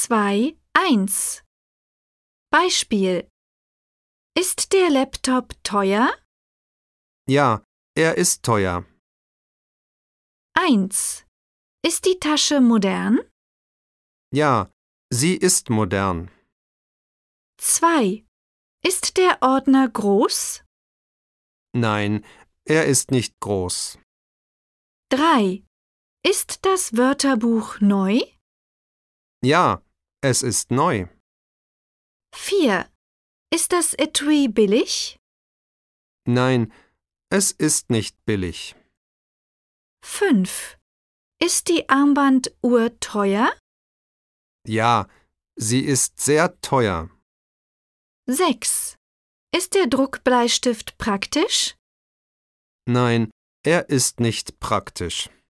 2.1 Beispiel: Ist der Laptop teuer? Ja, er ist teuer. 1. Ist die Tasche modern? Ja, sie ist modern. 2. Ist der Ordner groß? Nein, er ist nicht groß. 3. Ist das Wörterbuch neu? Ja, es ist neu. 4. Ist das Etui billig? Nein, es ist nicht billig. 5. Ist die Armbanduhr teuer? Ja, sie ist sehr teuer. 6. Ist der Druckbleistift praktisch? Nein, er ist nicht praktisch.